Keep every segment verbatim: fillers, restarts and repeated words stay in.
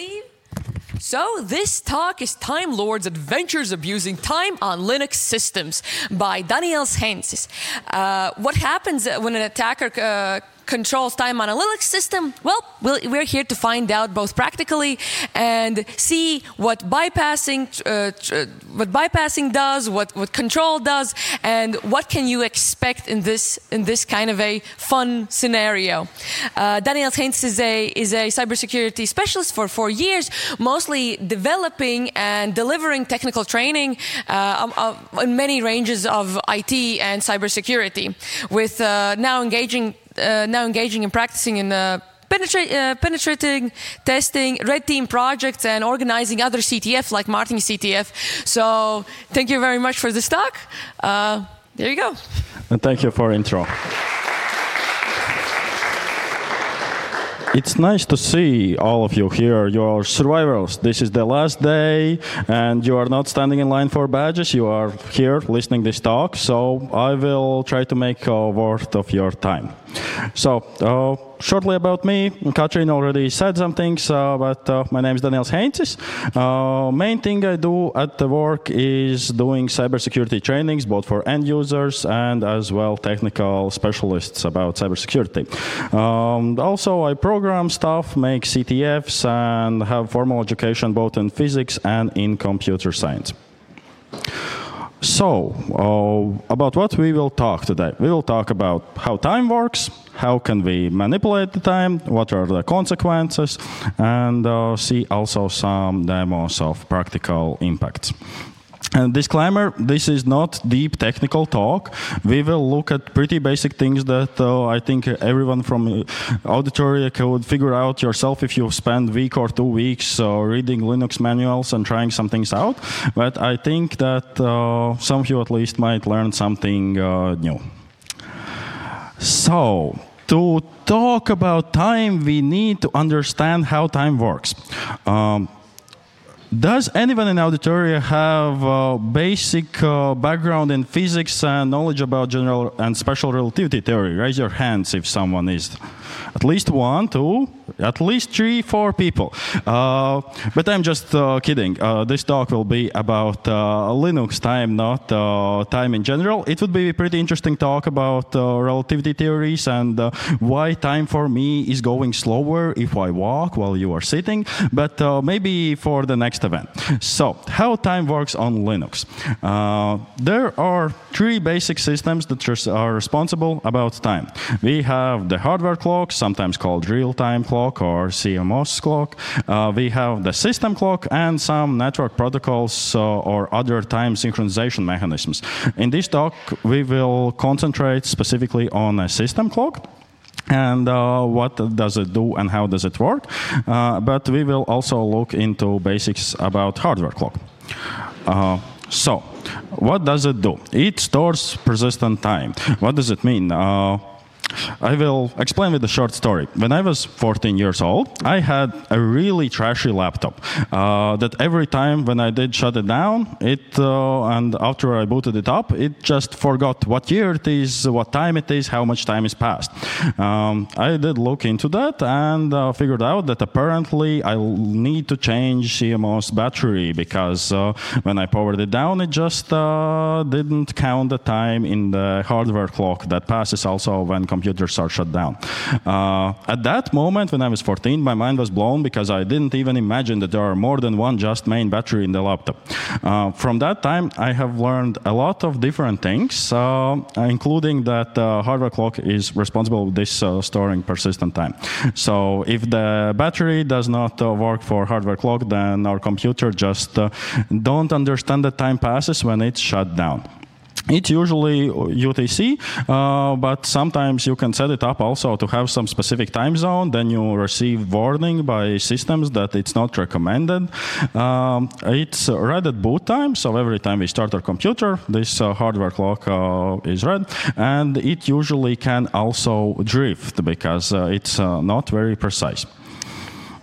believe. So this talk is Time Lords Adventures Abusing Time on Linux Systems by Daniels Heinzes. Uh, what happens when an attacker uh, controls time on a Linux system? Well, we're here to find out both practically and see what bypassing uh, what bypassing does, what, what control does, and what can you expect in this in this kind of a fun scenario. Uh, Daniels Heinzes is a is a cybersecurity specialist for four years, mostly developing and delivering technical training uh, in many ranges of I T and cybersecurity, with uh, now engaging Uh, now engaging and practicing in uh, penetra- uh, penetrating, testing, red team projects, and organizing other C T F like Martin C T F. So thank you very much for this talk. Uh, there you go. And thank you for intro. It's nice to see all of you here. You're survivors. This is the last day, and you are not standing in line for badges. You are here listening this talk, so I will try to make a worth of your time. So, uh, shortly about me, Katrin already said some things, uh, but uh, my name is Daniels Heinzes. Uh, main thing I do at the work is doing cybersecurity trainings, both for end users and as well technical specialists about cybersecurity. Um, also, I program stuff, make C T Fs, and have formal education both in physics and in computer science. So, uh, about what we will talk today. We will talk about how time works, how can we manipulate the time, what are the consequences, and uh, see also some demos of practical impacts. And disclaimer, this is not deep technical talk. We will look at pretty basic things that uh, I think everyone from auditoria could figure out yourself if you spend a week or two weeks uh, reading Linux manuals and trying some things out. But I think that uh, some of you at least might learn something uh, new. So, to talk about time, we need to understand how time works. Um, Does anyone in auditoria have a basic uh, background in physics and knowledge about general and special relativity theory? Raise your hands if someone is. At least one, two, at least three, four people. Uh, but I'm just uh, kidding. Uh, this talk will be about uh, Linux time, not uh, time in general. It would be a pretty interesting talk about uh, relativity theories and uh, why time for me is going slower if I walk while you are sitting, but uh, maybe for the next event. So, how time works on Linux. Uh, there are three basic systems that are responsible about time. We have the hardware clock, sometimes called real-time clock or C M O S clock. Uh, we have the system clock and some network protocols uh, or other time synchronization mechanisms. In this talk, we will concentrate specifically on a system clock. And uh, what does it do and how does it work? Uh, but we will also look into basics about hardware clock. Uh, so, what does it do? It stores persistent time. What does it mean? Uh, I will explain with a short story. When I was fourteen years old, I had a really trashy laptop uh, that every time when I did shut it down, it uh, and after I booted it up, it just forgot what year it is, what time it is, how much time has passed. Um, I did look into that and uh, figured out that apparently I need to change C M O S battery because uh, when I powered it down, it just uh, didn't count the time in the hardware clock that passes also when computers are shut down. Uh, at that moment, when I was fourteen, my mind was blown because I didn't even imagine that there are more than one just main battery in the laptop. Uh, from that time, I have learned a lot of different things, uh, including that uh, hardware clock is responsible for this uh, storing persistent time. So if the battery does not uh, work for hardware clock, then our computer just uh, don't understand that time passes when it's shut down. It's usually U T C, uh, but sometimes you can set it up also to have some specific time zone. Then you receive warning by systems that it's not recommended. Um, it's red at boot time, so every time we start our computer, this uh, hardware clock uh, is red. And it usually can also drift because uh, it's uh, not very precise.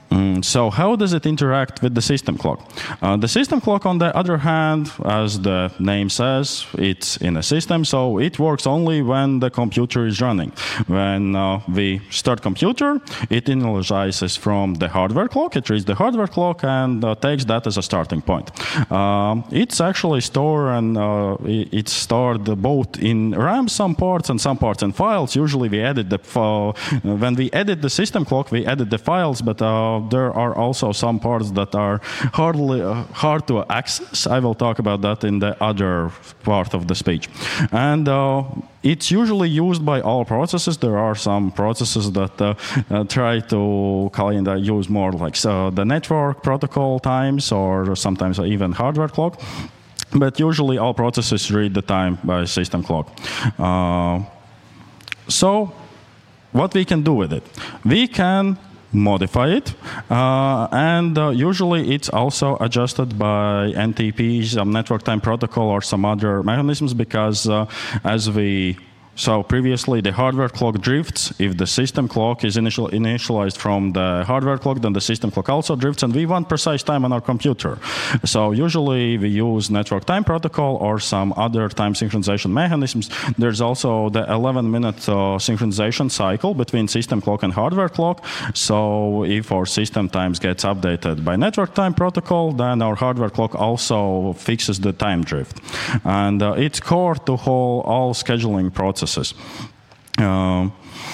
Mm, so how does it interact with the system clock? Uh, the system clock, on the other hand, as the name says, it's in a system, so it works only when the computer is running. When uh, we start computer, it initializes from the hardware clock, it reads the hardware clock and uh, takes that as a starting point. Um, it's actually stored and uh, it's stored both in RAM, some parts, and some parts in files. Usually we edit the file. When we edit the system clock, we edit the files, but uh, there are also some parts that are hardly uh, hard to access. I will talk about that in the other part of the speech. And uh, it's usually used by all processes. There are some processes that uh, uh, try to kind of use more like so the network protocol times or sometimes even hardware clock. But usually all processes read the time by system clock. Uh, so what we can do with it? We can modify it, uh, and uh, usually it's also adjusted by N T Ps, um, network time protocol, or some other mechanisms, because uh, as we So previously, the hardware clock drifts. If the system clock is initial, initialized from the hardware clock, then the system clock also drifts, and we want precise time on our computer. So usually we use network time protocol or some other time synchronization mechanisms. There's also the eleven minute uh, synchronization cycle between system clock and hardware clock. So if our system times gets updated by network time protocol, then our hardware clock also fixes the time drift. And uh, it's core to whole all scheduling processes. Uh,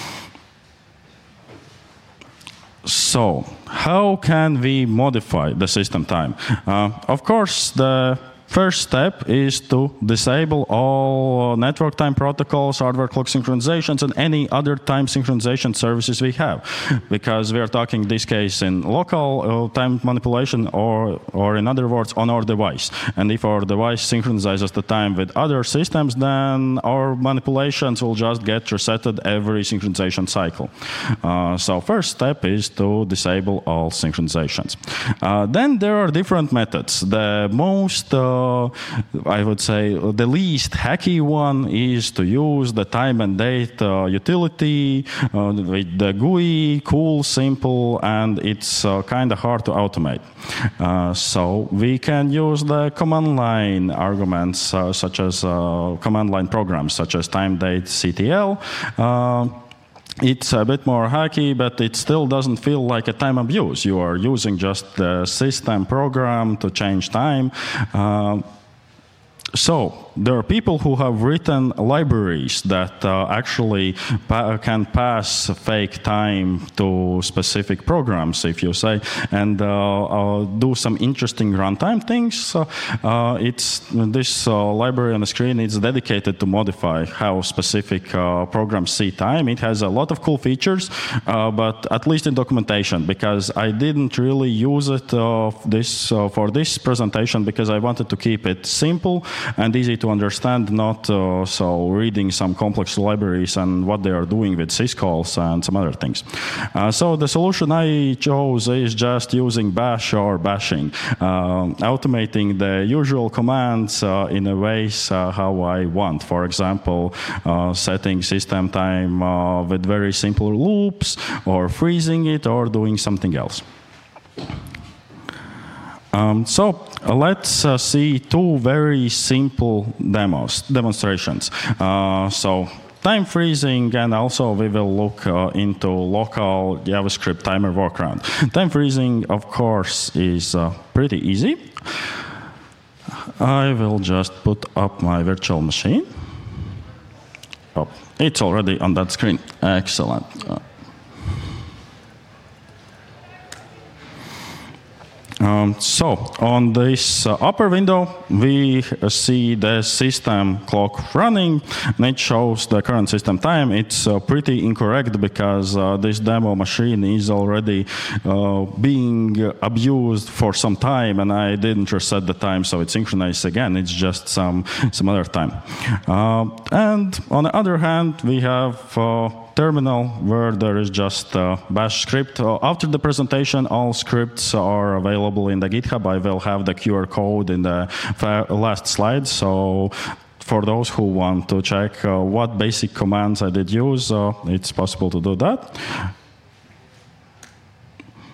so, how can we modify the system time? Uh, of course, the first step is to disable all network time protocols, hardware clock synchronizations, and any other time synchronization services we have, because we are talking in this case in local uh, time manipulation, or, or in other words, on our device. And if our device synchronizes the time with other systems, then our manipulations will just get resetted every synchronization cycle. Uh, so first step is to disable all synchronizations. Uh, then there are different methods. The most uh, Uh, I would say the least hacky one is to use the time and date uh, utility uh, with the G U I, cool, simple, and it's uh, kind of hard to automate. Uh, so we can use the command line arguments uh, such as uh, command line programs such as time date C T L. Uh, It's a bit more hacky, but it still doesn't feel like a time abuse. You are using just the system program to change time. Uh, so there are people who have written libraries that uh, actually pa can pass fake time to specific programs, if you say, and uh, uh, do some interesting runtime things. Uh, uh, it's this uh, library on the screen is dedicated to modify how specific uh, programs see time. It has a lot of cool features, uh, but at least in documentation, because I didn't really use it uh, this uh, for this presentation because I wanted to keep it simple and easy to understand, not uh, so reading some complex libraries and what they are doing with syscalls and some other things. Uh, so the solution I chose is just using bash or bashing, uh, automating the usual commands uh, in a ways uh, how I want. For example, uh, setting system time uh, with very simple loops, or freezing it, or doing something else. Um, so uh, let's uh, see two very simple demos, demonstrations. Uh, so time freezing, and also we will look uh, into local JavaScript timer workaround. Time freezing, of course, is uh, pretty easy. I will just put up my virtual machine. Oh, it's already on that screen. Excellent. Uh, Um, so on this uh, upper window, we uh, see the system clock running, and it shows the current system time. It's uh, pretty incorrect because uh, this demo machine is already uh, being abused for some time, and I didn't reset the time, so it's synchronized again. It's just some, some other time. Uh, and on the other hand, we have uh, terminal where there is just a bash script. Uh, after the presentation, all scripts are available in the GitHub. I will have the Q R code in the last slide. So for those who want to check uh, what basic commands I did use, uh, it's possible to do that.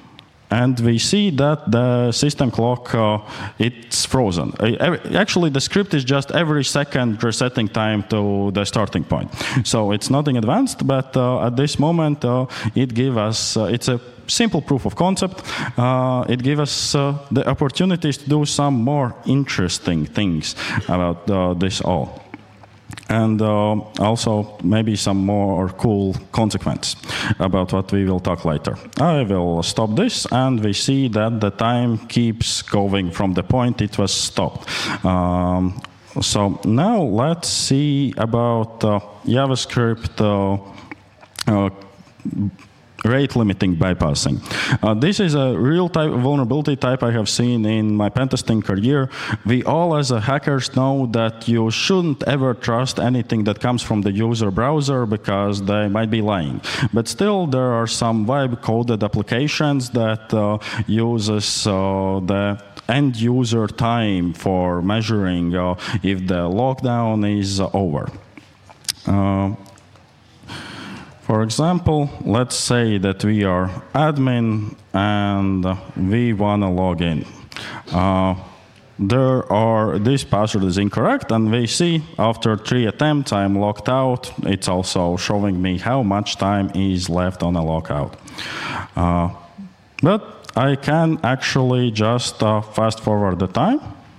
and we see that the system clock, uh, it's frozen. Uh, actually, the script is just every second resetting time to the starting point. So it's nothing advanced, but uh, at this moment, uh, it gives us, uh, it's a simple proof of concept. Uh, it gives us uh, the opportunities to do some more interesting things about uh, this all. And uh, also maybe some more cool consequences about what we will talk later. I will stop this, and we see that the time keeps going from the point it was stopped. Um, so now let's see about uh, JavaScript uh, uh, rate limiting bypassing. Uh, this is a real type vulnerability type I have seen in my pentesting career. We all as a hackers know that you shouldn't ever trust anything that comes from the user browser because they might be lying. But still there are some web-coded applications that uh, uses uh, the end user time for measuring uh, if the lockdown is uh, over. Uh, For example, let's say that we are admin and we want to log in. Uh, there are, this password is incorrect, and we see after three attempts I'm logged out. It's also showing me how much time is left on a logout. Uh, but I can actually just uh, fast forward the time.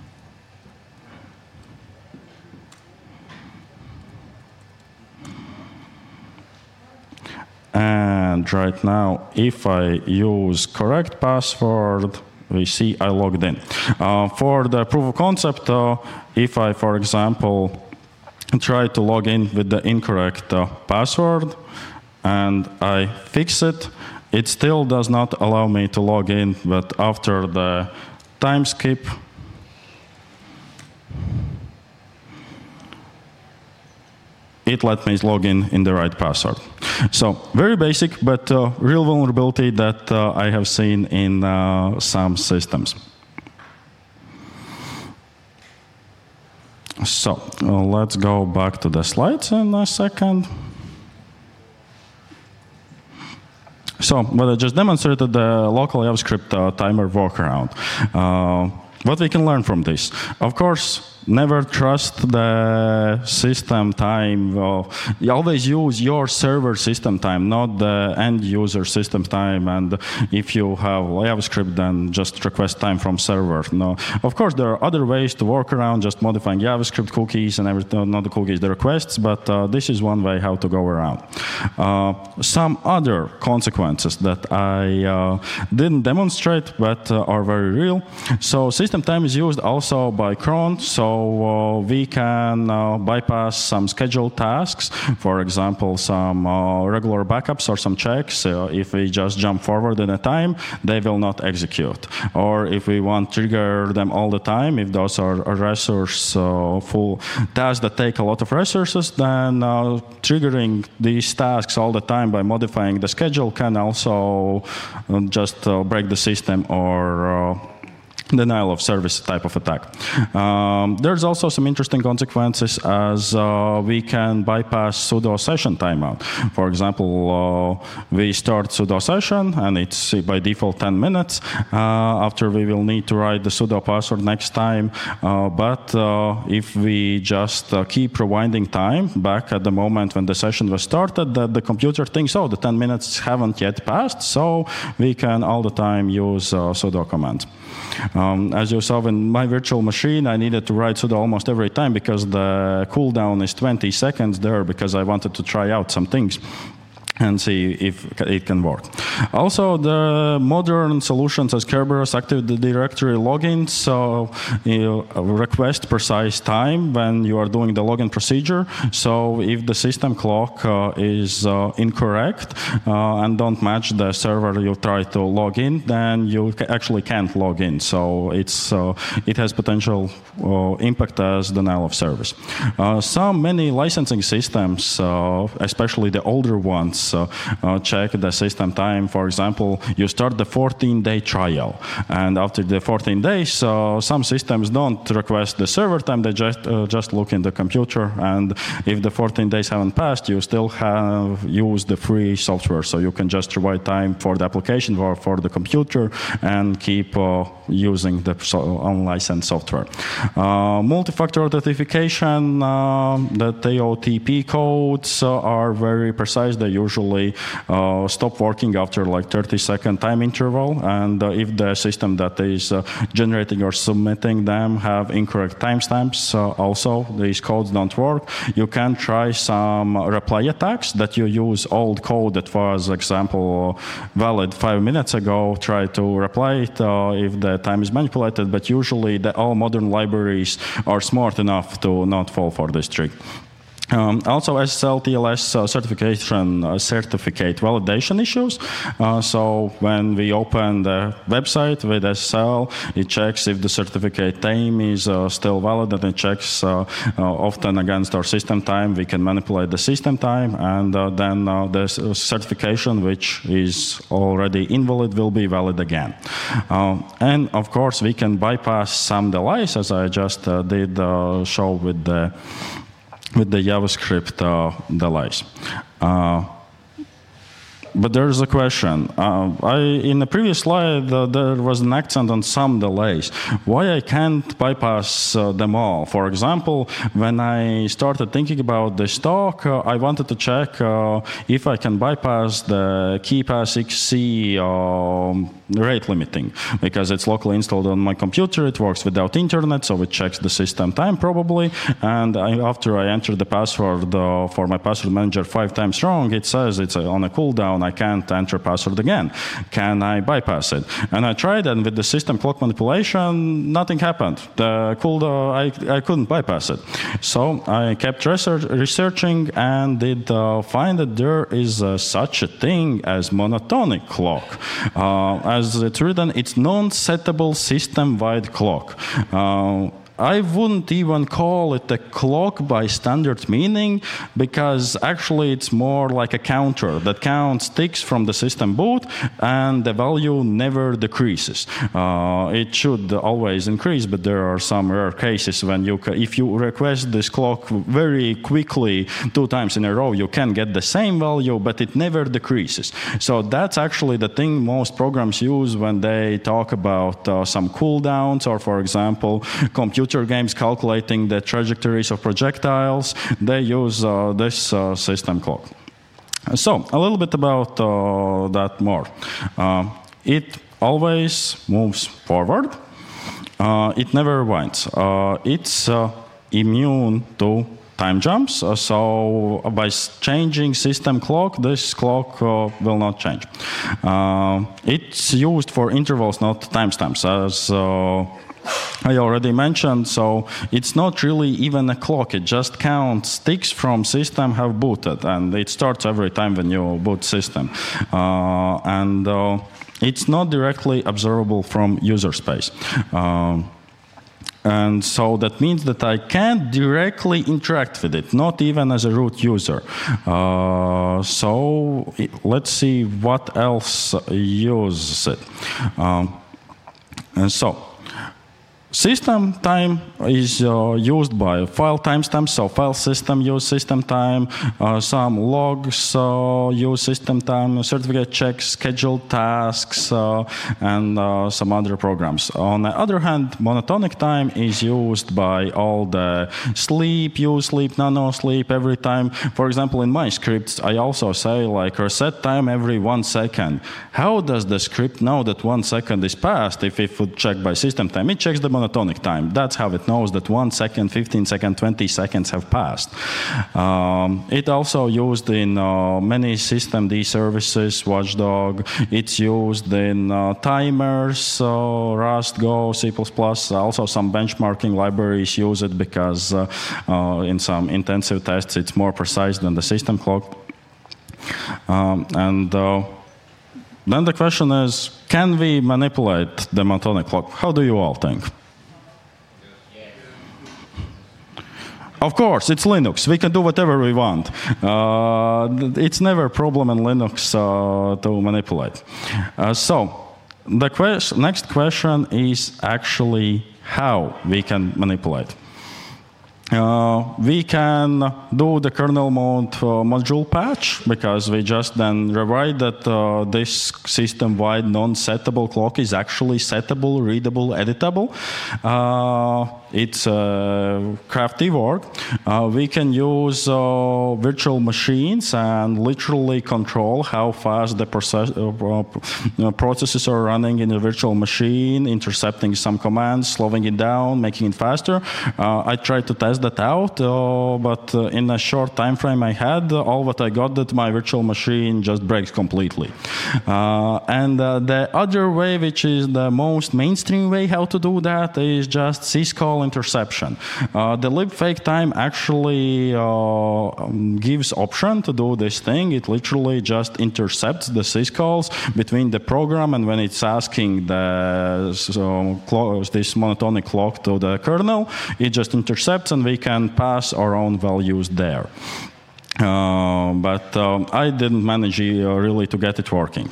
And right now, if I use correct password, we see I logged in. Uh, for the proof of concept, uh, if I, for example, try to log in with the incorrect uh, password and I fix it, it still does not allow me to log in, but after the time skip, it let me log in in the right password. So very basic, but uh, real vulnerability that uh, I have seen in uh, some systems. So uh, let's go back to the slides in a second. So what I just demonstrated, the local JavaScript uh, timer workaround. Uh, what we can learn from this? Of course, never trust the system time. Uh, you always use your server system time, not the end user system time. And if you have JavaScript, then just request time from server. No, of course, there are other ways to work around, just modifying JavaScript cookies and everything, not the cookies, the requests, but uh, this is one way how to go around. Uh, some other consequences that I uh, didn't demonstrate, but uh, are very real. So system time is used also by cron. So So uh, we can uh, bypass some scheduled tasks, for example, some uh, regular backups or some checks. Uh, if we just jump forward in a time, they will not execute. Or if we want to trigger them all the time, if those are resource uh, full tasks that take a lot of resources, then uh, triggering these tasks all the time by modifying the schedule can also uh, just uh, break the system or uh, denial of service type of attack. Um, there's also some interesting consequences as uh, we can bypass sudo session timeout. For example, uh, we start sudo session and it's by default ten minutes. Uh, after we will need to write the sudo password next time. Uh, but uh, if we just uh, keep rewinding time back at the moment when the session was started, that the computer thinks, oh, the ten minutes haven't yet passed, so we can all the time use uh, sudo commands. Um, as you saw in my virtual machine, I needed to write sudo almost every time because the cooldown is twenty seconds there because I wanted to try out some things and see if it can work. Also, the modern solutions as Kerberos Active Directory login, so you request precise time when you are doing the login procedure. So if the system clock uh, is uh, incorrect uh, and don't match the server you try to log in, then you actually can't log in. So it's uh, it has potential uh, impact as denial of service. Uh, some many licensing systems, uh, especially the older ones, just uh, uh, check the system time. For example, you start the fourteen-day trial, and after the fourteen days, uh, some systems don't request the server time. They just uh, just look in the computer, and if the fourteen days haven't passed, you still have used the free software, so you can just provide time for the application or for the computer and keep uh, using the so unlicensed software. Uh, multi-factor authentication, uh, the T O T P codes uh, are very precise. They usually uh, stop working after like thirty second time interval, and uh, if the system that is uh, generating or submitting them have incorrect timestamps, uh, also these codes don't work. You can try some reply attacks that you use old code that was, example, valid five minutes ago, try to reply it uh, if the time is manipulated, but usually the, all modern libraries are smart enough to not fall for this trick. Um, also, S S L T L S uh, certification uh, certificate validation issues. Uh, so when we open the website with S S L, it checks if the certificate time is uh, still valid, and it checks uh, uh, often against our system time. We can manipulate the system time, and uh, then uh, the certification, which is already invalid, will be valid again. Uh, and of course, we can bypass some delays, as I just uh, did uh, show with the with the JavaScript uh, delays. Uh, But there's a question. Uh, I, in the previous slide, uh, there was an accent on some delays. Why I can't bypass uh, them all? For example, when I started thinking about this talk, uh, I wanted to check uh, if I can bypass the KeePass X C um, rate limiting, because it's locally installed on my computer. It works without internet, so it checks the system time probably. And I, after I enter the password uh, for my password manager five times wrong, it says it's on a cooldown. I can't enter password again. Can I bypass it? And I tried, and with the system clock manipulation, nothing happened. The cooldown, I, I couldn't bypass it. So I kept research, researching and did uh, find that there is uh, such a thing as monotonic clock. Uh, as it's written, it's non-settable system-wide clock. Uh, I wouldn't even call it a clock by standard meaning, because actually it's more like a counter that counts ticks from the system boot, and the value never decreases. Uh, it should always increase, but there are some rare cases when you, if you request this clock very quickly two times in a row, you can get the same value, but it never decreases. So that's actually the thing most programs use when they talk about uh, some cooldowns, or for example, computer games calculating the trajectories of projectiles. They use uh, this uh, system clock. So a little bit about uh, that more. Uh, it always moves forward. Uh, it never winds. Uh, it's uh, immune to time jumps, uh, so by changing system clock, this clock uh, will not change. Uh, it's used for intervals, not timestamps, as uh, I already mentioned, so it's not really even a clock. It just counts ticks from system have booted, and it starts every time when you boot system. Uh, and uh, it's not directly observable from user space. Um, And so that means that I can't directly interact with it, not even as a root user. Uh, so it, let's see what else uses it. Um, and so. System time is uh, used by file timestamps, so file system use system time, uh, some logs uh, use system time, certificate checks, scheduled tasks, uh, and uh, some other programs. On the other hand, monotonic time is used by all the sleep, use sleep, nano sleep, every time. For example, in my scripts, I also say like reset time every one second. How does the script know that one second is passed if it would check by system time? It checks the monotonic time. That's how it knows that one second, fifteen seconds, twenty seconds have passed. Um, it also used in uh, many systemd services, Watchdog. It's used in uh, timers, uh, Rust, Go, C plus plus. Also some benchmarking libraries use it because uh, uh, in some intensive tests it's more precise than the system clock. Um, and uh, then the question is, can we manipulate the monotonic clock? How do you all think? Of course, it's Linux. We can do whatever we want. Uh, it's never a problem in Linux uh, to manipulate. Uh, so, the quest- next question is actually how we can manipulate. Uh, we can do the kernel mode uh, module patch, because we just then rewrite that uh, this system-wide non-settable clock is actually settable, readable, editable. Uh, it's a crafty work. Uh, we can use uh, virtual machines and literally control how fast the process, uh, processes are running in a virtual machine, intercepting some commands, slowing it down, making it faster. Uh, I tried to test that out, uh, but uh, in a short time frame I had, uh, all what I got that my virtual machine just breaks completely. Uh, and uh, the other way, which is the most mainstream way how to do that, is just syscall interception. Uh, the libfake time actually uh, um, gives option to do this thing. It literally just intercepts the syscalls between the program and when it's asking the so, clo- this monotonic clock to the kernel, it just intercepts and we can pass our own values there. Uh, but um, I didn't manage uh, really to get it working.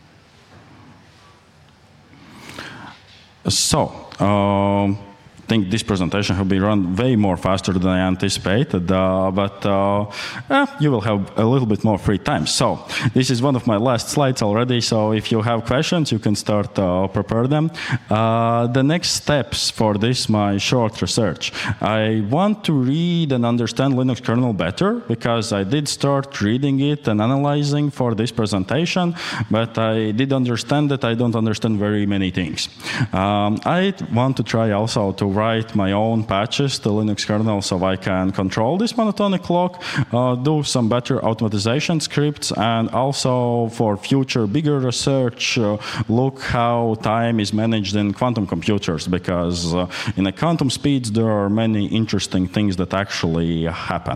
So, um, I think this presentation will be run way more faster than I anticipated, uh, but uh, eh, you will have a little bit more free time. So this is one of my last slides already, so if you have questions, you can start uh, prepare them. Uh, the next steps for this, my short research. I want to read and understand Linux kernel better, because I did start reading it and analyzing for this presentation, but I did understand that I don't understand very many things. Um, I want to try also to write my own patches to Linux kernel so I can control this monotonic clock, uh, do some better automatization scripts, and also for future bigger research, uh, look how time is managed in quantum computers, because uh, in the quantum speeds there are many interesting things that actually happen.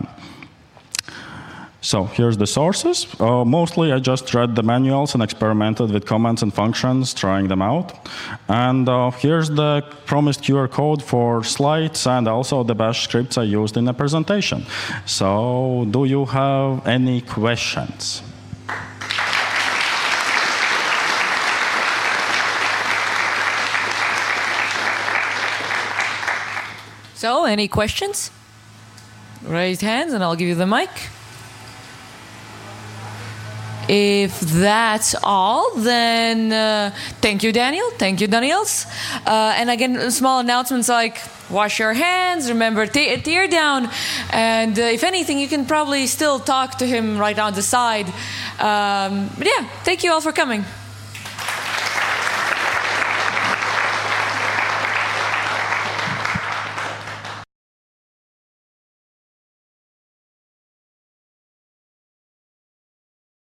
So here's the sources. Uh, mostly I just read the manuals and experimented with commands and functions, trying them out. And uh, here's the promised Q R code for slides and also the bash scripts I used in the presentation. So do you have any questions? So, any questions? Raise hands and I'll give you the mic. If that's all, then uh, thank you, Daniel. Thank you, Daniels. Uh, and again, small announcements like wash your hands, remember t- tear down, and uh, if anything, you can probably still talk to him right on the side. Um, but yeah, thank you all for coming.